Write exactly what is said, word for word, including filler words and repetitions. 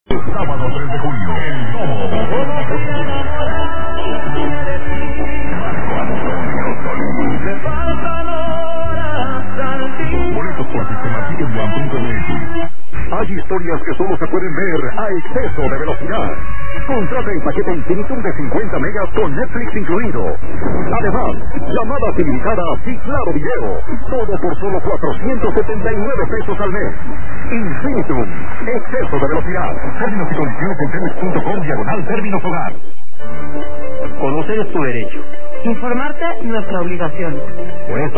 Sábado tres de junio, el Novo. Boletos por sistema ticketone punto net. Hay historias que solo se pueden ver a exceso de velocidad. Contrata el paquete Infinitum de cincuenta megas con Netflix incluido. Además, llamadas ilimitadas y claro video. Todo por solo cuatrocientos setenta y nueve pesos al mes. Infinitum, exceso de velocidad. Términos y condiciones en teles punto com diagonal términos hogar. Conocer es tu derecho. Informarte, nuestra obligación. Por eso